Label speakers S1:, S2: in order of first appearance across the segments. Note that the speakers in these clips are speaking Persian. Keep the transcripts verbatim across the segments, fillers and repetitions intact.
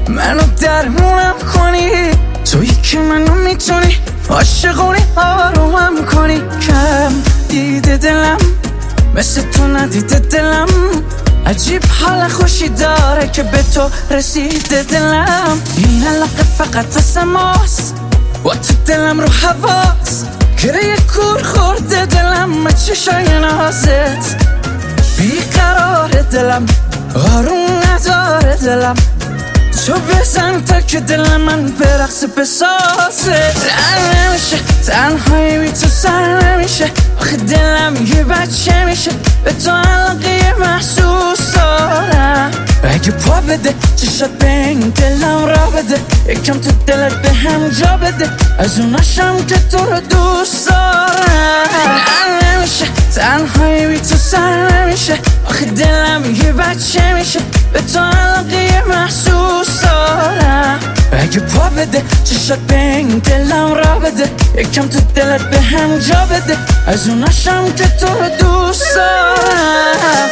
S1: منو درمونم کنی، تویی که منو میتونی عاشقونی آرومم کنی. کم دیده دلم مثل تو ندیده دلم، عجیب حال خوشی داره که به تو رسیده دلم. این علاقه فقط واسه ماست و تو دلم رو حواست، گره کور خورده دلم چشای نازت. بیقرار دلم آروم نداره دلم، تو بزن تا که دل من به رقص بسازه. رن نمیشه تنهایی بی تو سر نمیشه، آخه دلم یه بچه میشه به تو علاقه محسوس دارم. اگه پا بده چشات به این دلم را بده، یکم تو دلت به هم جا بده، از اوناشم که تو رو دوست دارم. رن نمیشه تنهایی بی تو سر نمیشه، آخه دلم یه بچه میشه به تو علاقه محسوس دارم. اگه پا بده چشات به این دلم را بده، یکم تو دلت به هم جا بده، از اوناشم که تو رو دوست دارم.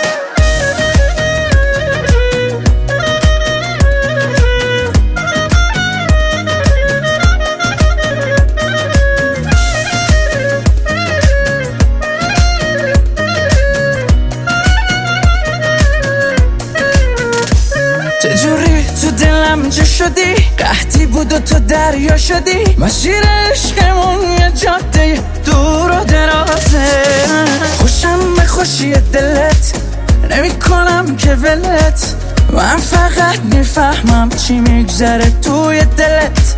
S1: چجوری تو دلم جا شدی، قحطی بود و تو دریا شدی، مسیر عشقمون یه جاده دور و درازه. خوشم به خوشی دلت نمی کنم که ولت، من فقط میفهمم چی میگذره توی دلت.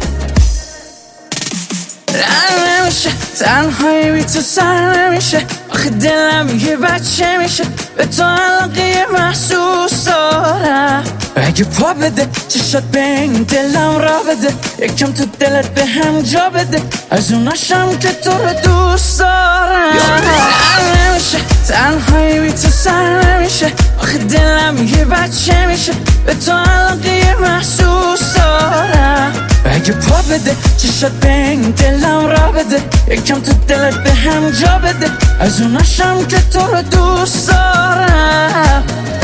S1: رن نمیشه تنهایی بی تو سر نمیشه، آخه دلم یه بچه میشه به تو علاقه محسوس دارم. اگه پا بده چشات به این دلم را بده، یکم تو دلت به هم جا بده، از اوناشم که تو رو دوست دارم. رن نمیشه تنهایی بی تو سر نمیشه، آخه دلم یه بچه میشه به تو علاقه محسوس دارم. اگه پا بده چشات به این دلم را بده، یکم تو دلت به هم جا بده، از اوناشم که تو رو دوست دارم.